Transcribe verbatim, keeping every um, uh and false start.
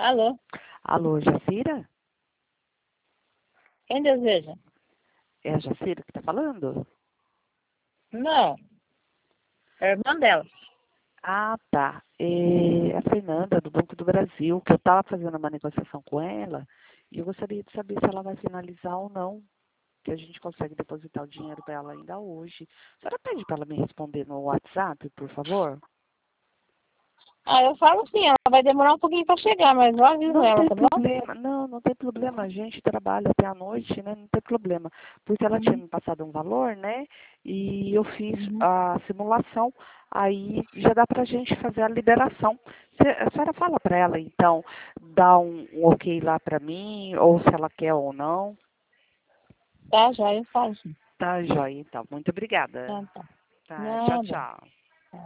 Alô? Alô, Jacira? Quem deseja? É a Jacira que está falando? Não. É a irmã dela. Ah, tá. É a Fernanda, do Banco do Brasil, que eu estava fazendo uma negociação com ela e eu gostaria de saber se ela vai finalizar ou não, que a gente consegue depositar o dinheiro para ela ainda hoje. A senhora pede para ela me responder no WhatsApp, por favor? Ah, eu falo sim, ela vai demorar um pouquinho para chegar, mas eu aviso Não ela, tem tá bom? problema, não, não tem problema. A gente trabalha até a noite, né? Não tem problema. Porque ela tinha Uhum. me passado um valor, né? E eu fiz Uhum. a simulação. Aí já dá pra gente fazer a liberação. Cê- A senhora fala pra ela, então, dá um, um ok lá pra mim, ou se ela quer ou não. Tá, já eu falo sim. Tá, joia, então. Muito obrigada. Tá, tá. Tá, tchau, Nada. tchau.